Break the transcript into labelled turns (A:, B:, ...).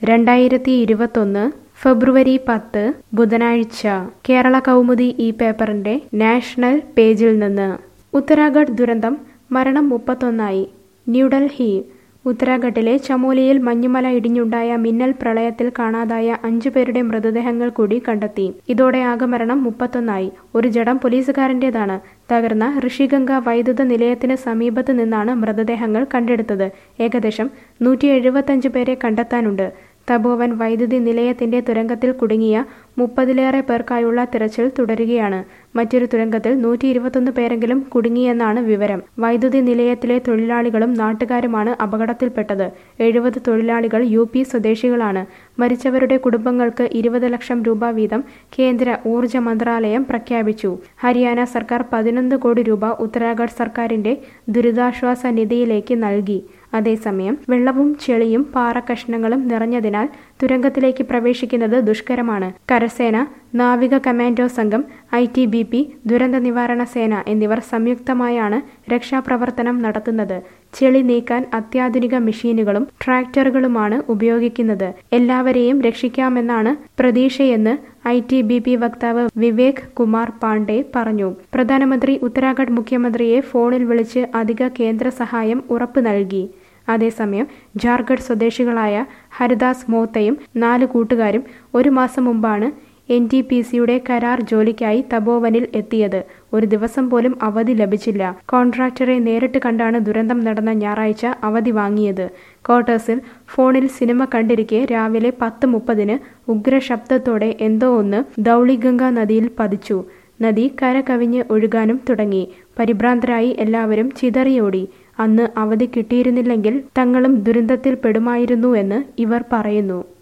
A: 2021 ഫെബ്രുവരി 10 ബുധനാഴ്ച കേരള കൗമുദി ഈ പേപ്പറിന്റെ നാഷണൽ പേജിൽ നിന്ന് ഉത്തരാഖണ്ഡ് ദുരന്തം മരണം 31 ന്യൂഡൽഹി ഉത്തരാഖണ്ഡിലെ ചമോലിയിൽ മഞ്ഞുമല ഇടിഞ്ഞുണ്ടായ മിന്നൽ പ്രളയത്തിൽ കാണാതായ 5 പേരുടെ മൃതദേഹങ്ങൾ കൂടി കണ്ടെത്തി. ഇതോടെ ആകെ മരണം 31. ഒരു ജഡം പോലീസുകാരന്റേതാണ്. തകർന്ന ഋഷിഗംഗ വൈദ്യുത നിലയത്തിന് സമീപത്ത് നിന്നാണ് മൃതദേഹങ്ങൾ കണ്ടെടുത്തത്. ഏകദേശം 175 പേരെ കണ്ടെത്താനുണ്ട്. തപോവൻ വൈദ്യുതി നിലയത്തിന്റെ തുരങ്കത്തിൽ കുടുങ്ങിയ 30ലേറെ പേർക്കായുള്ള തിരച്ചിൽ തുടരുകയാണ്. മറ്റൊരു തുരങ്കത്തിൽ 121 പേരെങ്കിലും കുടുങ്ങിയെന്നാണ് വിവരം. വൈദ്യുതി നിലയത്തിലെ തൊഴിലാളികളും നാട്ടുകാരുമാണ് അപകടത്തിൽപ്പെട്ടത്. 70 തൊഴിലാളികൾ UP സ്വദേശികളാണ്. മരിച്ചവരുടെ കുടുംബങ്ങൾക്ക് 20 ലക്ഷം രൂപ വീതം കേന്ദ്ര ഊർജ മന്ത്രാലയം പ്രഖ്യാപിച്ചു. ഹരിയാന സർക്കാർ 11 കോടി രൂപ ഉത്തരാഖണ്ഡ് സർക്കാരിന്റെ ദുരിതാശ്വാസ നിധിയിലേക്ക് നൽകി. അതേസമയം വെള്ളവും ചെളിയും പാറക്കഷണങ്ങളും നിറഞ്ഞതിനാൽ തുരങ്കത്തിലേക്ക് പ്രവേശിക്കുന്നത് ദുഷ്കരമാണ്. കരസേന, നാവിക കമാൻഡോ സംഘം, ITBP, ദുരന്ത നിവാരണ സേന എന്നിവർ സംയുക്തമായാണ് രക്ഷാപ്രവർത്തനം നടത്തുന്നത്. ചെളി നീക്കാൻ അത്യാധുനിക മെഷീനുകളും ട്രാക്ടറുകളുമാണ് ഉപയോഗിക്കുന്നത്. എല്ലാവരെയും രക്ഷിക്കാമെന്നാണ് പ്രതീക്ഷയെന്ന് ITBP വക്താവ് വിവേക് കുമാർ പാണ്ഡെ പറഞ്ഞു. പ്രധാനമന്ത്രി ഉത്തരാഖണ്ഡ് മുഖ്യമന്ത്രിയെ ഫോണിൽ വിളിച്ച് അധിക കേന്ദ്ര സഹായം ഉറപ്പ് നൽകി. അതേസമയം ജാർഖണ്ഡ് സ്വദേശികളായ ഹരിദാസ് മോത്തയും 4 കൂട്ടുകാരും 1 മാസം മുമ്പാണ് NTPCയുടെ കരാർ ജോലിക്കായി തപോവനിൽ എത്തിയത്. ഒരു ദിവസം പോലും അവധി ലഭിച്ചില്ല. കോൺട്രാക്ടറെ നേരിട്ട് കണ്ടാണ് ദുരന്തം നടന്ന ഞായറാഴ്ച അവധി വാങ്ങിയത്. ക്വാർട്ടേഴ്സിൽ ഫോണിൽ സിനിമ കണ്ടിരിക്കെ രാവിലെ 10:30 ഉഗ്രശബ്ദത്തോടെ എന്തോ ഒന്ന് ധൗളിഗംഗ നദിയിൽ പതിച്ചു. നദി കര കവിഞ്ഞ് ഒഴുകാനും തുടങ്ങി. പരിഭ്രാന്തരായി എല്ലാവരും ചിതറിയോടി. അന്ന് അവധി കിട്ടിയിരുന്നില്ലെങ്കിൽ തങ്ങളും ദുരന്തത്തിൽ പെടുമായിരുന്നുവെന്ന് ഇവർ പറയുന്നു.